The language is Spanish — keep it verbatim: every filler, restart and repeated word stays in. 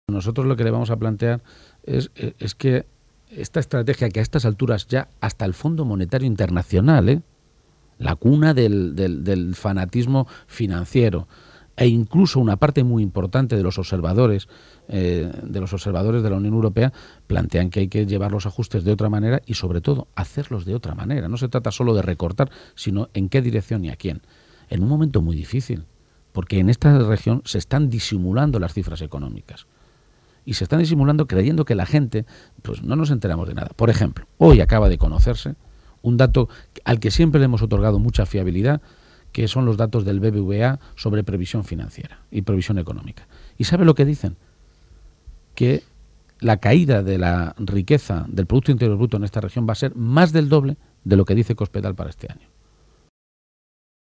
Nosotros lo que le vamos a plantear es, es que esta estrategia que a estas alturas ya hasta el Fondo Monetario Internacional, ¿eh? la cuna del, del, del fanatismo financiero, e incluso una parte muy importante de los observadores, eh, de los observadores de la Unión Europea, plantean que hay que llevar los ajustes de otra manera y sobre todo hacerlos de otra manera. No se trata solo de recortar, sino en qué dirección y a quién. En un momento muy difícil, porque en esta región se están disimulando las cifras económicas. Y se están disimulando creyendo que la gente, pues no nos enteramos de nada. Por ejemplo, hoy acaba de conocerse un dato al que siempre le hemos otorgado mucha fiabilidad, que son los datos del B B V A sobre previsión financiera y previsión económica. ¿Y sabe lo que dicen? Que la caída de la riqueza del Producto Interior Bruto en esta región va a ser más del doble de lo que dice Cospedal para este año.